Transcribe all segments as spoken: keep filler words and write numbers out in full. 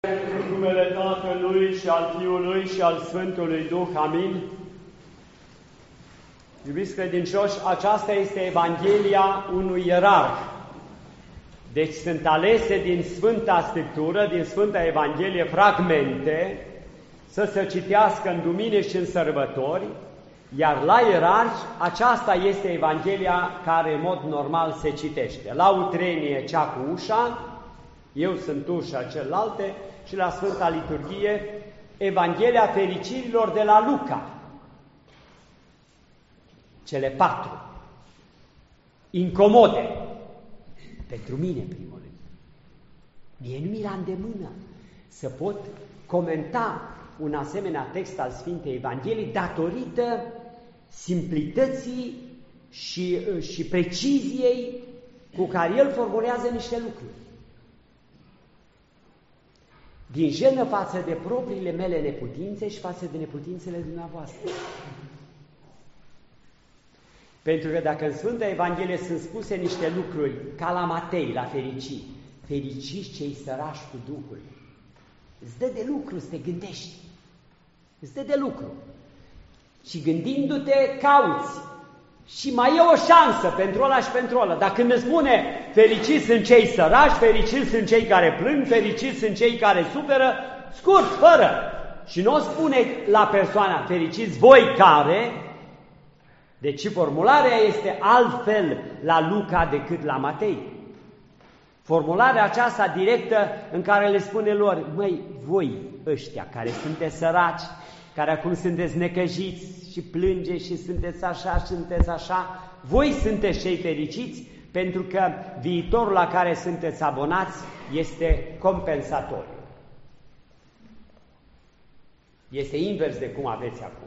În numele Tatălui și al Fiului și al Sfântului Duh. Amin. Iubiți credincioși, aceasta este Evanghelia unui ierarh. Deci sunt alese din Sfânta Scriptură, din Sfânta Evanghelie, fragmente, să se citească în dumine și în sărbători, iar la ierarhi aceasta este Evanghelia care în mod normal se citește. La utrenie cea cu ușa, eu sunt ușa celelalte, și la Sfânta Liturghie Evanghelia fericirilor de la Luca. Cele patru. Incomode. Pentru mine, primul rând. Mie nu mi-era îndemână să pot comenta un asemenea text al Sfintei Evangheliei datorită simplității și, și preciziei cu care el formulează niște lucruri. Din jenă față de propriile mele neputințe și față de neputințele dumneavoastră. Pentru că dacă în Sfânta Evanghelie sunt spuse niște lucruri ca la Matei, la fericii, fericiți cei sărași cu Duhul, îți dă de lucru să te gândești, îți dă de lucru. Și gândindu-te, cauți. Și mai e o șansă pentru ăla și pentru ăla. Dacă când îți spune fericiți sunt cei sărași, fericiți sunt cei care plâng, fericiți sunt cei care suferă, scurt, fără. Și nu o spune la persoana fericiți voi care, deci formularea este altfel la Luca decât la Matei. Formularea aceasta directă în care le spune lor, măi, voi ăștia care sunteți săraci, care acum sunteți necăjiți și plângeți și sunteți așa și sunteți așa, voi sunteți cei fericiți pentru că viitorul la care sunteți abonați este compensatoriu. Este invers de cum aveți acum.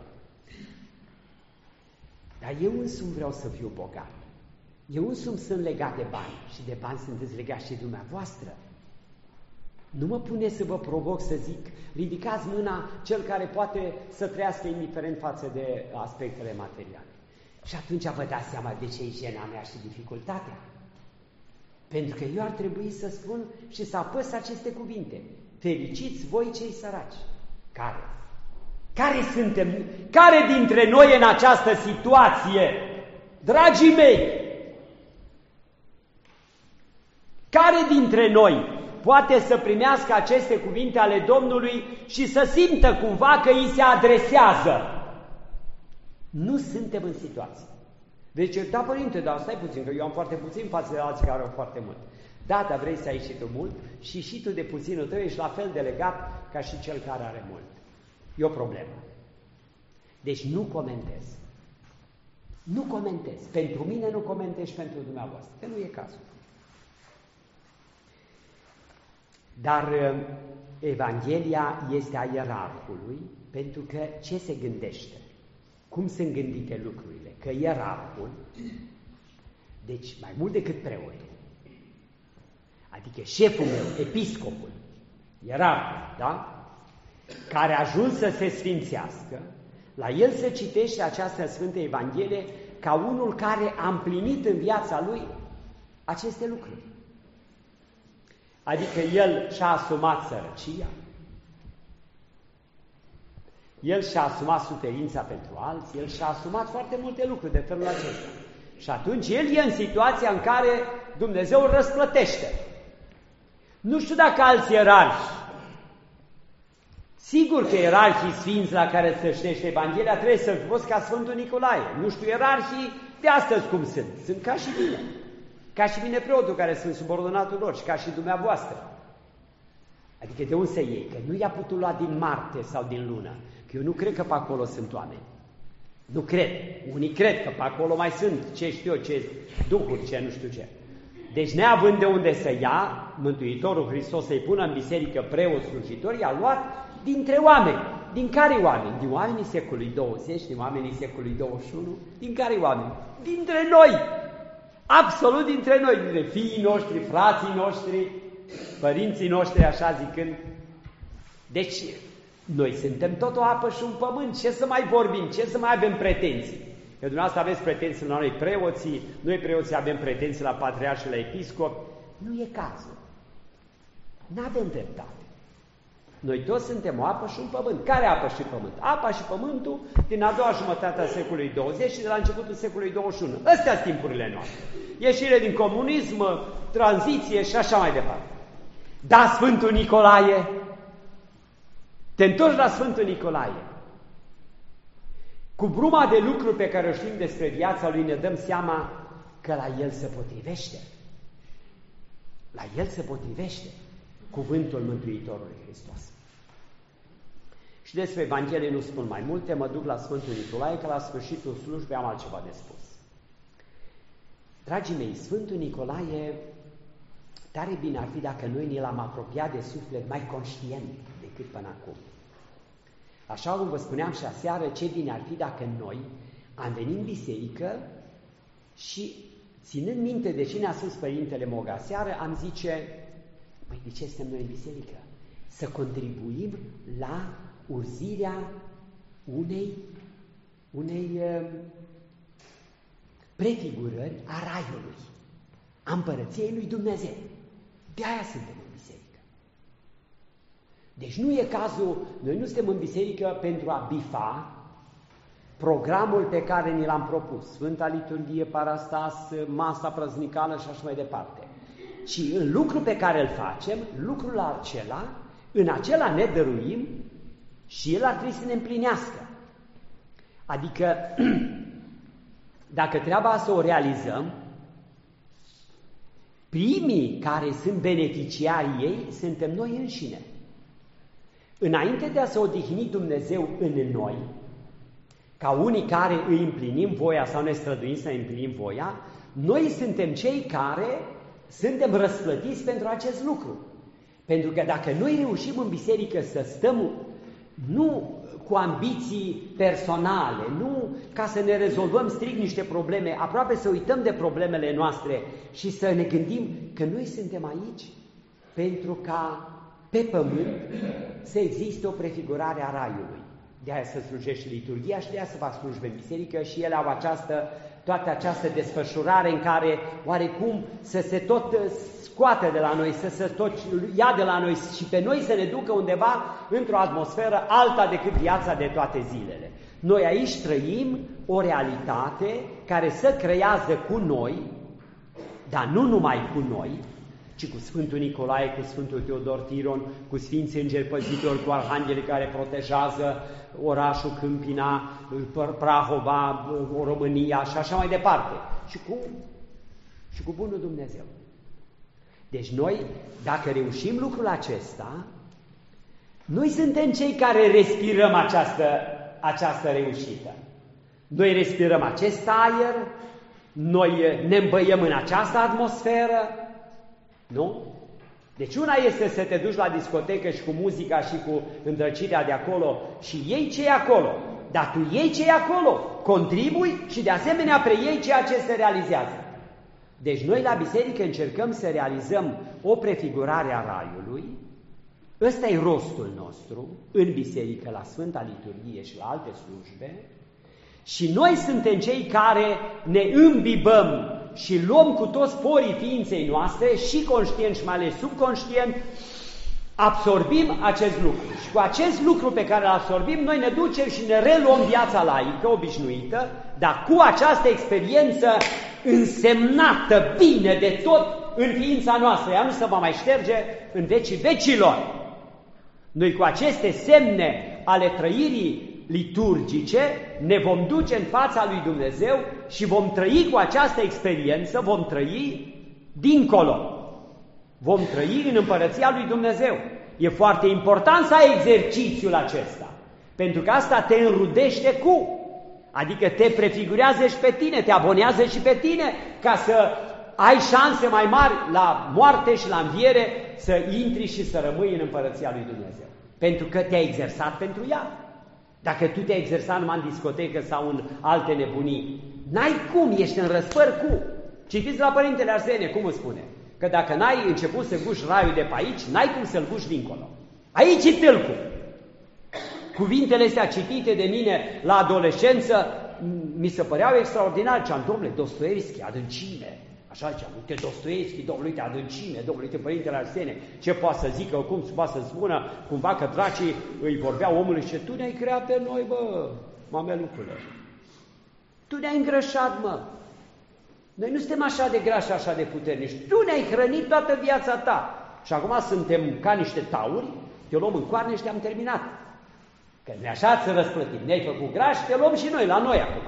Dar eu însumi vreau să fiu bogat. Eu însumi sunt legat de bani și de bani sunteți legați și dumneavoastră. Nu mă pune să vă provoc să zic, ridicați mâna cel care poate să trăiască indiferent față de aspectele materiale. Și atunci vă dați seama de ce e jena mea și dificultatea. Pentru că eu ar trebui să spun și să apăs aceste cuvinte. Fericiți voi cei săraci. Care? Care suntem? Care dintre noi în această situație? Dragii mei! Care dintre noi poate să primească aceste cuvinte ale Domnului și să simtă cumva că îi se adresează? Nu suntem în situație. Deci, da, părinte, dar stai puțin, că eu am foarte puțin față de alții care au foarte mult. Da, dar vrei să ai și tu mult și și tu de puținul tău ești la fel de legat ca și cel care are mult. E o problemă. Deci nu comentez. Nu comentez. Pentru mine nu comentez și pentru dumneavoastră, că nu e cazul. Dar Evanghelia este a ierarhului, pentru că ce se gândește? Cum sunt gândite lucrurile? Că ierarhul, deci mai mult decât preotul, adică șeful meu, episcopul, ierarhul, da? Care a ajuns să se sfințească, la el se citește această Sfântă Evanghelie ca unul care a împlinit în viața lui aceste lucruri. Adică el și-a asumat sărăcia, el și-a asumat suferința pentru alții, el și-a asumat foarte multe lucruri de felul acesta. Și atunci el e în situația în care Dumnezeu îl răsplătește. Nu știu dacă alți ierarhi, sigur că ierarhii sfinți la care se citește Evanghelia trebuie să fi fost ca Sfântul Nicolae. Nu știu ierarhii de astăzi cum sunt, sunt ca și mine. Ca și mine preotul care sunt subordonatul lor și ca și dumneavoastră. Adică de unde să iei? Că nu i-a putut lua din Marte sau din Lună. Că eu nu cred că pe acolo sunt oameni. Nu cred. Unii cred că pe acolo mai sunt ce știu eu, ce duhuri, ce nu știu ce. Deci neavând de unde să ia, Mântuitorul Hristos să-i pună în biserică preoți slujitori, i-a luat dintre oameni. Din care oameni? Din oamenii secolului douăzeci, din oamenii secolului douăzeci și unu? Din care oameni? Dintre noi! Absolut dintre noi, dintre fiii noștri, frații noștri, părinții noștri, așa zicând. Deci, noi suntem tot o apă și un pământ, ce să mai vorbim, ce să mai avem pretenții? Că dumneavoastră aveți pretenții la noi preoții, noi preoții avem pretenții la patriarh și la episcop. Nu e cazul. Nu avem dreptate. Noi toți suntem o apă și un pământ. Care apă și pământ? Apa și pământul din a doua jumătate a secolului douăzeci și de la începutul secolului douăzeci și unu. Astea sunt timpurile noastre. Ieșire din comunism, tranziție și așa mai departe. Da, Sfântul Nicolae, te întorci la Sfântul Nicolae. Cu bruma de lucruri pe care o știm despre viața lui ne dăm seama că la el se potrivește. La el se potrivește cuvântul Mântuitorului Hristos. Și despre Evanghelie nu spun mai multe, mă duc la Sfântul Nicolae, că la sfârșitul slujbei am altceva de spus. Dragii mei, Sfântul Nicolae, tare bine ar fi dacă noi ne l-am apropiat de suflet mai conștient decât până acum. Așa cum vă spuneam și aseară, ce bine ar fi dacă noi am venit în biserică și, ținând minte de ce ne-a spus Părintele Moga aseară, am zice, măi, de ce suntem noi în biserică? Să contribuim la urzirea unei, unei uh, prefigurări a Raiului, a Împărăției lui Dumnezeu. De aia suntem în biserică. Deci nu e cazul, noi nu suntem în biserică pentru a bifa programul pe care ni l-am propus, Sfânta Liturghie, Parastas, masa prăznicală și așa mai departe. Ci în lucrul pe care îl facem, lucrul acela, în acela ne dăruim și el ar trebui să ne împlinească. Adică, dacă treaba să o realizăm, primii care sunt beneficiarii ei suntem noi înșine. Înainte de a se odihni Dumnezeu în noi, ca unii care îi împlinim voia sau ne străduim să împlinim voia, noi suntem cei care suntem răsplătiți pentru acest lucru. Pentru că dacă noi reușim în biserică să stăm nu cu ambiții personale, nu ca să ne rezolvăm strict niște probleme, aproape să uităm de problemele noastre și să ne gândim că noi suntem aici pentru ca pe pământ să existe o prefigurare a Raiului. De aia să slujește liturghia și de aia să fac slujbe în biserică și ele au această, toată această desfășurare în care oarecum să se tot scoate de la noi, să se tot ia de la noi și pe noi să ne ducă undeva într-o atmosferă alta decât viața de toate zilele. Noi aici trăim o realitate care să creează cu noi, dar nu numai cu noi, ci cu Sfântul Nicolae, cu Sfântul Teodor Tiron, cu Sfinții Îngeri Păzitori, cu Arhanghelii care protejează orașul Câmpina, Prahova, România și așa mai departe. Și cu, și cu Bunul Dumnezeu. Deci noi, dacă reușim lucrul acesta, noi suntem cei care respirăm această, această reușită. Noi respirăm acest aer, noi ne îmbăiem în această atmosferă, nu? Deci una este să te duci la discotecă și cu muzica și cu îndrăcirea de acolo și iei ce e acolo, dar tu iei ce e acolo, contribui și de asemenea preiei ceea ce se realizează. Deci noi la biserică încercăm să realizăm o prefigurare a Raiului, ăsta e rostul nostru în biserică, la Sfânta Liturghie și la alte slujbe, și noi suntem cei care ne îmbibăm și luăm cu toți porii ființei noastre, și conștient și mai ales subconștient, absorbim acest lucru. Și cu acest lucru pe care îl absorbim, noi ne ducem și ne reluăm viața laică, obișnuită, dar cu această experiență însemnată bine de tot în ființa noastră. Ea nu se va mai șterge în vecii vecilor. Noi cu aceste semne ale trăirii liturgice ne vom duce în fața lui Dumnezeu și vom trăi cu această experiență, vom trăi dincolo. Vom trăi în Împărăția lui Dumnezeu. E foarte important să ai exercițiul acesta, pentru că asta te înrudește cu, adică te prefigurează și pe tine, te abonează și pe tine, ca să ai șanse mai mari la moarte și la înviere să intri și să rămâi în Împărăția lui Dumnezeu. Pentru că te-ai exersat pentru ea. Dacă tu te-ai exersat numai în discotecă sau în alte nebunii, n-ai cum, ești în răsfăr cu. Citiți la Părintele Arsenie, cum îți spune? Că dacă n-ai început să guși raiul de pe aici, n-ai cum să-l guși dincolo. Aici e tâlcul. Cuvintele astea citite de mine la adolescență mi se păreau extraordinare. Ce-am, domnule, Dostoevski, adâncime. Așa zicea, uite Dostoevski, domnul, uite Adâncime, domnul, uite Părintele Arsene, ce poate să zică, cum se poate să spună, cumva că dracii îi vorbeau omului și tu ne-ai creat pe noi, bă, mamelucule. Tu ne-ai îngrășat, mă. Noi nu suntem așa de grași, așa de puternici. Tu ne-ai hrănit toată viața ta. Și acum suntem ca niște tauri, te luăm în coarne și te-am terminat. Că ne așa să răsplătim. Ne-ai făcut grași, te luăm și noi, la noi acum.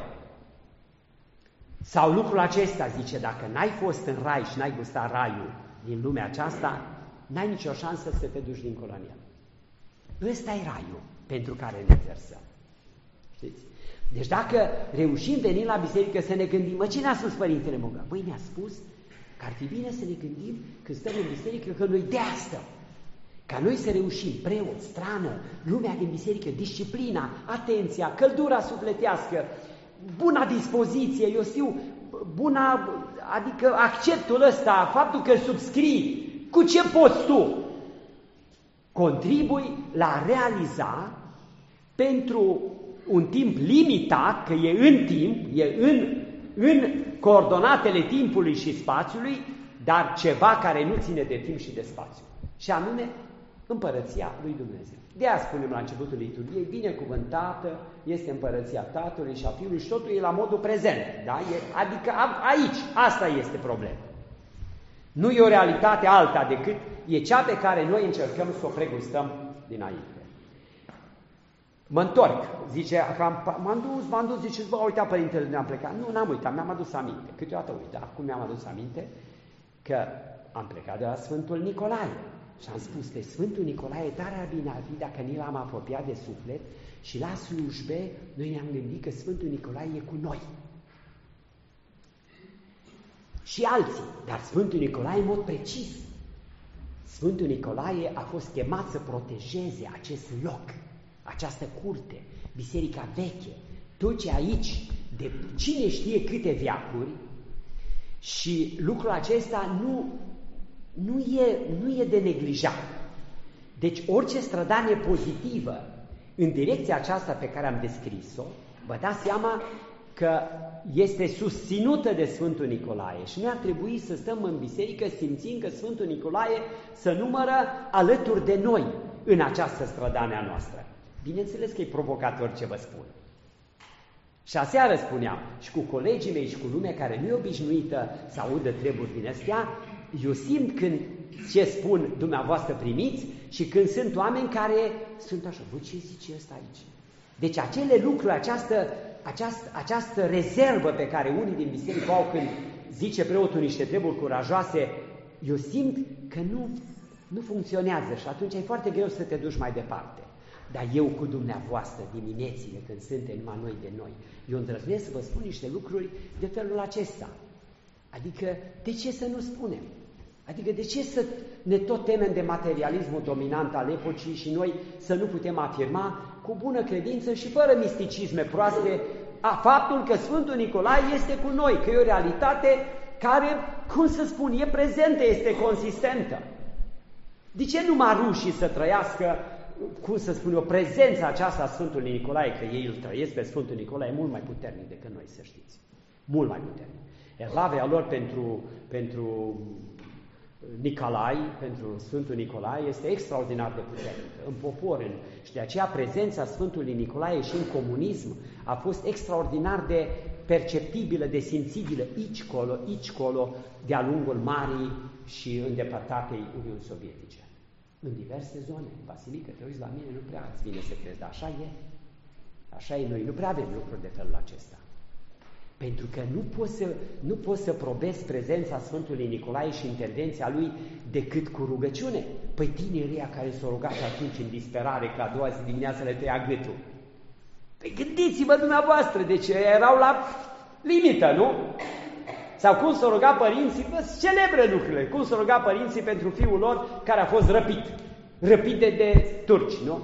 Sau lucrul acesta, zice, dacă n-ai fost în rai și n-ai gustat raiul din lumea aceasta, n-ai nicio șansă să te duci dincolo în el. Ăsta e raiul pentru care ne exersăm. Știți? Deci dacă reușim veni la biserică să ne gândim, mă, cine a spus Părintele Moga? Băi, ne-a spus că ar fi bine să ne gândim când stăm în biserică că noi de asta, ca noi să reușim, preot, strană, lumea din biserică, disciplina, atenția, căldura sufletească, buna dispoziție, eu știu, buna, adică acceptul ăsta, faptul că subscrii, cu ce poți tu? Contribui la realiza pentru un timp limitat, că e în timp, e în, în coordonatele timpului și spațiului, dar ceva care nu ține de timp și de spațiu. Și anume, împărăția lui Dumnezeu. De aia spunem la începutul liturgiei, binecuvântată este împărăția Tatălui și a Fiului și totul e la modul prezent. Da? E, adică aici, asta este problema. Nu e o realitate alta decât e cea pe care noi încercăm să o pregustăm dinainte. Mă întorc, zice, m-am dus, m-am dus, zice, bă, uita, Părintele, ne-am plecat. Nu, n-am uitat, mi-am adus aminte. Câteodată uita, cum mi-am adus aminte? Că am plecat de la Sfântul Nicolae. Și am spus că Sfântul Nicolae tare bine ar fi dacă ni l-am apropiat de suflet și la slujbe noi ne-am gândit că Sfântul Nicolae e cu noi. Și alții, dar Sfântul Nicolae în mod precis. Sfântul Nicolae a fost chemat să protejeze acest loc, această curte, biserica veche, tot ce aici, de cine știe câte veacuri, și lucrul acesta nu, nu, e, nu e de neglijat. Deci orice strădanie pozitivă în direcția aceasta pe care am descris-o, vă dați seama că este susținută de Sfântul Nicolae și noi ar trebui să stăm în biserică simțind că Sfântul Nicolae se numără alături de noi în această strădanie a noastră. Bineînțeles că e provocator ce vă spun. Și aseară spuneam, și cu colegii mei și cu lumea care nu e obișnuită să audă treburi din astea, eu simt când ce spun dumneavoastră primiți și când sunt oameni care sunt așa, bă, ce zice ăsta aici? Deci acele lucruri, această, această, această rezervă pe care unii din biserică au când zice preotul niște treburi curajoase, eu simt că nu, nu funcționează și atunci e foarte greu să te duci mai departe. Dar eu cu dumneavoastră, diminețile, când suntem numai noi de noi, eu îndrăznesc să vă spun niște lucruri de felul acesta. Adică, de ce să nu spunem? Adică, de ce să ne tot temem de materialismul dominant al epocii și noi să nu putem afirma cu bună credință și fără misticisme proaste a faptul că Sfântul Nicolae este cu noi, că e o realitate care, cum să spun, e prezentă, este consistentă. De ce numai rușii să trăiască, cum să spun, o prezență aceasta a Sfântului Nicolae, că ei îl trăiesc pe Sfântul Nicolae mult mai puternic decât noi, să știți. Mult mai puternic. Evlavia lor pentru, pentru Nicolae, pentru Sfântul Nicolae, este extraordinar de puternică în popor. În, și de aceea prezența Sfântului Nicolae și în comunism a fost extraordinar de perceptibilă, de simțibilă, aici colo, aici colo, de-a lungul marii și îndepărtatei Uniuni Sovietice. În diverse zone. Vasilică, te uiți la mine, nu prea îți vine să crezi, dar așa e. Așa e, noi nu prea avem lucruri de felul acesta. Pentru că nu poți să, nu poți să probezi prezența Sfântului Nicolae și intervenția lui decât cu rugăciune. Păi tinerii care s-au rugat atunci în disperare că a doua zi dimineața le tăia gâtul. Păi gândiți-vă dumneavoastră, deci erau la limită, nu? Sau cum s-au rugat părinții, bă, celebre lucrurile, cum s-au rugat părinții pentru fiul lor care a fost răpit, răpit de, de turci, nu?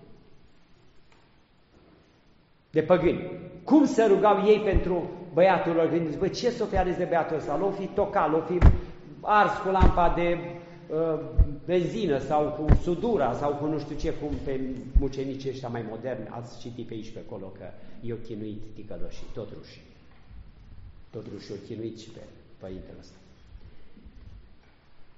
De păgâni. Cum se rugau ei pentru băiatul lor? Gândiți, bă, ce s-o fi ales de băiatul ăsta? L-o fi tocat, l-o fi ars cu lampa de uh, benzină sau cu sudura sau cu nu știu ce, cum pe mucenicii ăștia mai moderni, ați citit pe aici pe acolo că i-au chinuit ticăloșii, tot rușii. Tot rușii au chinuit și pe părintele ăsta.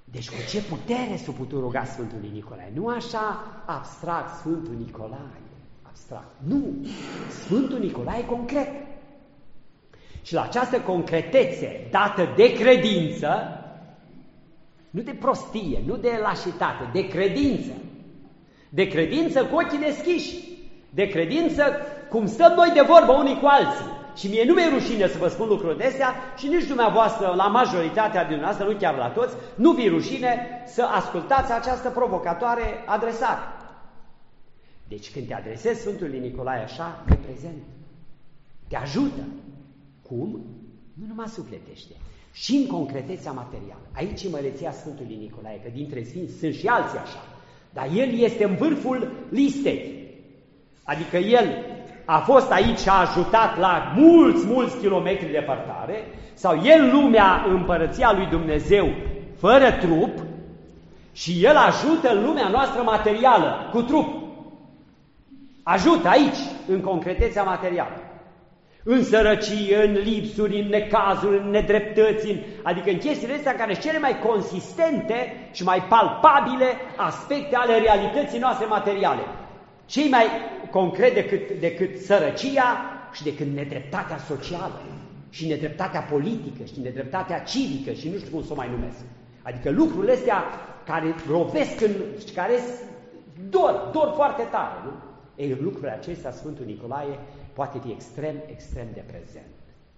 Deci cu ce putere s-a putut ruga Sfântului Nicolae? Nu așa abstract, Sfântul Nicolae, abstract. Nu, Sfântul Nicolae concret. Și la această concretețe dată de credință, nu de prostie, nu de lașitate, de credință. De credință cu ochii deschiși, de credință cum stăm noi de vorbă unii cu alții. Și mie nu mi-e rușine să vă spun lucruri de astea și nici dumneavoastră, la majoritatea din dumneavoastră, nu chiar la toți, nu vi-e rușine să ascultați această provocatoare adresare. Deci când te adresezi Sfântului Nicolae așa, e prezent. Te ajută. Cum? Nu numai sufletește. Și în concretețea materială. Aici e măreția Sfântului Nicolae, că dintre sfinți sunt și alții așa. Dar el este în vârful listei. Adică el a fost aici și a ajutat la mulți, mulți kilometri departare, sau el lumea, împărăția lui Dumnezeu, fără trup, și el ajută în lumea noastră materială, cu trup. Ajută aici, în concretețea materială. În sărăcie, în lipsuri, în necazuri, în nedreptăți, în... adică în chestiile astea care sunt cele mai consistente și mai palpabile aspecte ale realității noastre materiale. Cei mai concret decât, decât sărăcia și decât nedreptatea socială și nedreptatea politică și nedreptatea civică și nu știu cum să o mai numesc. Adică lucrurile astea care rovesc în, și care dor, dor foarte tare, nu? Ei, în lucrurile acestea Sfântul Nicolae poate fi extrem, extrem de prezent.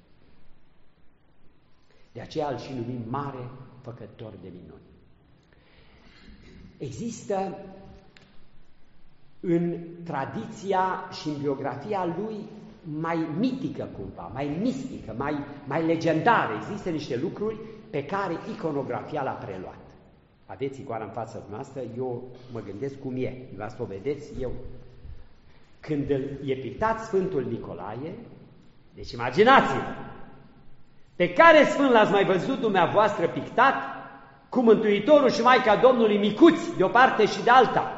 De aceea îl și numim mare făcător de minuni. Există în tradiția și în biografia lui mai mitică cumva, mai mistică, mai, mai legendară. Există niște lucruri pe care iconografia l-a preluat. Aveți icoana în fața noastră, eu mă gândesc cum e, vreau să o vedeți eu. Când e pictat Sfântul Nicolae, deci imaginați-vă, pe care sfânt l-ați mai văzut dumneavoastră pictat cu Mântuitorul și Maica Domnului micuți, de o parte și de alta?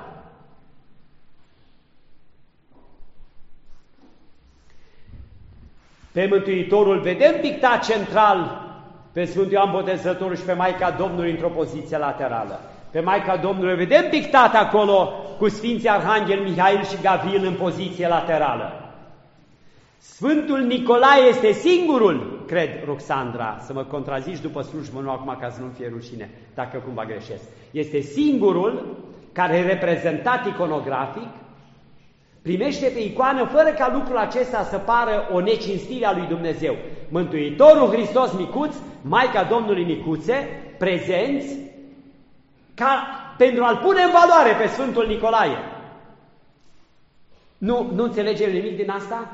Pe Mântuitorul vedem pictat central, pe Sfântul Ioan Botezătorul și pe Maica Domnului într-o poziție laterală. Pe Maica Domnului vedem pictat acolo cu Sfinții Arhanghel Mihail și Gavril în poziție laterală. Sfântul Nicolae este singurul, cred, Roxandra, să mă contrazici după slujbă, nu acum ca să nu fie rușine, dacă cumva greșesc. Este singurul care, reprezentat iconografic, primește pe icoană fără ca lucrul acesta să pară o necinstire a lui Dumnezeu. Mântuitorul Hristos micuț, Maica Domnului micuțe, prezenți, ca pentru a-l pune în valoare pe Sfântul Nicolae. Nu, nu înțelege nimic din asta?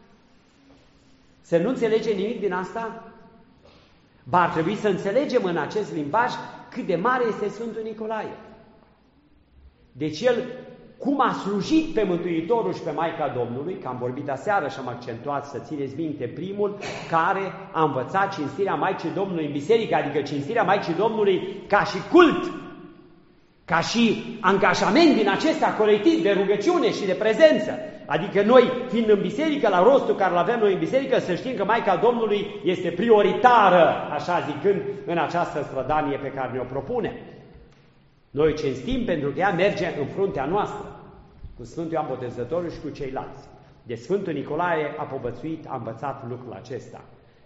Să nu înțelege nimic din asta? Ba, ar trebui să înțelegem în acest limbaj cât de mare este Sfântul Nicolae. Deci el, cum a slujit pe Mântuitorul și pe Maica Domnului, că am vorbit aseară și am accentuat, să țineți minte, primul care a învățat cinstirea Maicii Domnului în biserică, adică cinstirea Maicii Domnului ca și cult, ca și angajament din acesta colectiv de rugăciune și de prezență. Adică noi, fiind în biserică, la rostul care îl avem noi în biserică, să știm că Maica Domnului este prioritară, așa zicând, în această strădanie pe care ne-o propune. Noi cinstim pentru că ea merge în fruntea noastră, cu Sfântul Ioan Botezătorul și cu ceilalți. De Sfântul Nicolae a povățuit, a învățat lucrul acesta.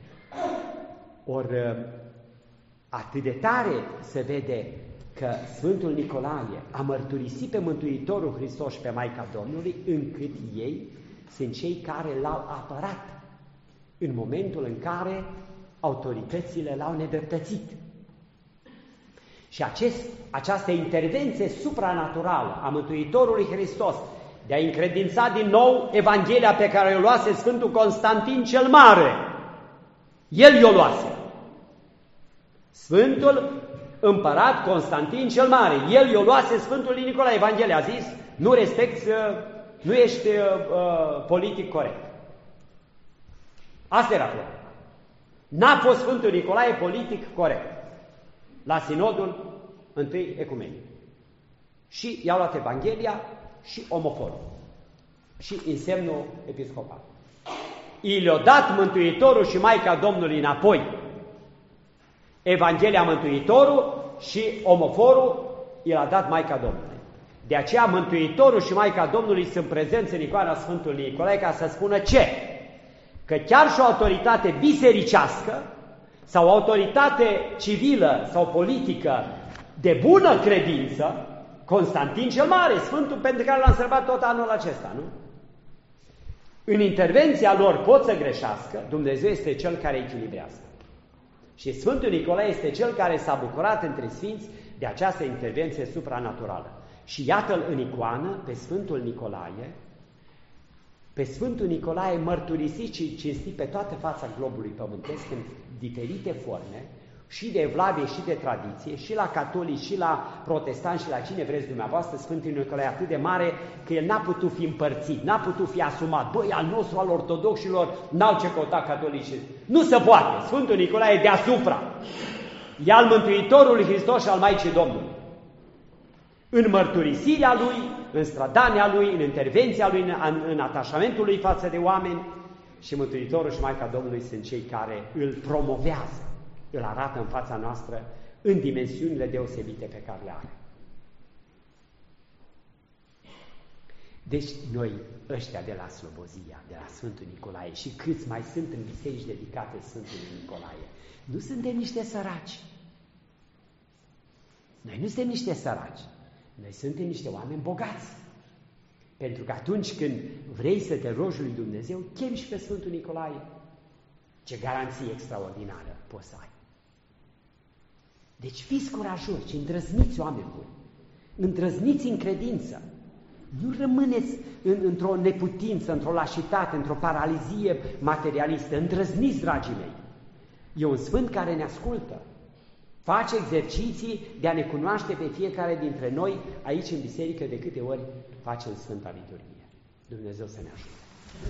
Ori atât de tare se vede că Sfântul Nicolae a mărturisit pe Mântuitorul Hristos și pe Maica Domnului, încât ei sunt cei care l-au apărat în momentul în care autoritățile l-au nedreptățit. Și acest, această intervenție supranaturală a Mântuitorului Hristos de a încredința din nou Evanghelia pe care o luase Sfântul Constantin cel Mare, el i-o luase. Sfântul Împărat Constantin cel Mare, el i-o luase Sfântului Nicolae. Evanghelia a zis, nu respecti, nu ești uh, politic corect. Asta era problema. N-a fost Sfântul Nicolae politic corect la sinodul întâi ecumenic. Și i-au luat Evanghelia și omoforul și însemnul episcopal. I le-a dat Mântuitorul și Maica Domnului înapoi Evanghelia Mântuitorul și omoforul i l-a dat Maica Domnului. De aceea Mântuitorul și Maica Domnului sunt prezenți în icoana Sfântului Nicolae ca să spună ce? Că chiar și o autoritate bisericească sau o autoritate civilă sau politică de bună credință, Constantin cel Mare, Sfântul pentru care l-am sărbat tot anul acesta, nu? În intervenția lor pot să greșească, Dumnezeu este Cel care echilibrează. Și Sfântul Nicolae este Cel care s-a bucurat între Sfinți de această intervenție supranaturală. Și iată-l în icoană pe Sfântul Nicolae, pe Sfântul Nicolae mărturisit și cinstit pe toată fața globului pământesc în diferite forme, și de evlavie și de tradiție, și la catolici, și la protestanți, și la cine vreți dumneavoastră. Sfântul Nicolae atât de mare că el n-a putut fi împărțit, n-a putut fi asumat. Băi, al nostru, al ortodoxilor, n-au ce căuta catolicii. Nu se poate! Sfântul Nicolae e deasupra. E al Mântuitorului Hristos și al Maicii Domnului. În mărturisirea lui, în strădania lui, în intervenția lui, în, în atașamentul lui față de oameni, și Mântuitorul și Maica Domnului sunt cei care îl promovează, îl arată în fața noastră în dimensiunile deosebite pe care le are. Deci noi, ăștia de la Slobozia, de la Sfântul Nicolae și câți mai sunt în biserici dedicate Sfântului Nicolae, nu suntem niște săraci. Noi nu suntem niște săraci. Noi suntem niște oameni bogați. Pentru că atunci când vrei să te rogi lui Dumnezeu, chemi și pe Sfântul Nicolae. Ce garanție extraordinară poți să ai. Deci fiți curajoși și îndrăzniți, oameni buni. Îndrăzniți în credință. Nu rămâneți în, într-o neputință, într-o lașitate, într-o paralizie materialistă. Îndrăzniți, dragii mei. E un sfânt care ne ascultă. Face exerciții de a ne cunoaște pe fiecare dintre noi aici în biserică de câte ori facem Sfânta Liturghie. Dumnezeu să ne ajute.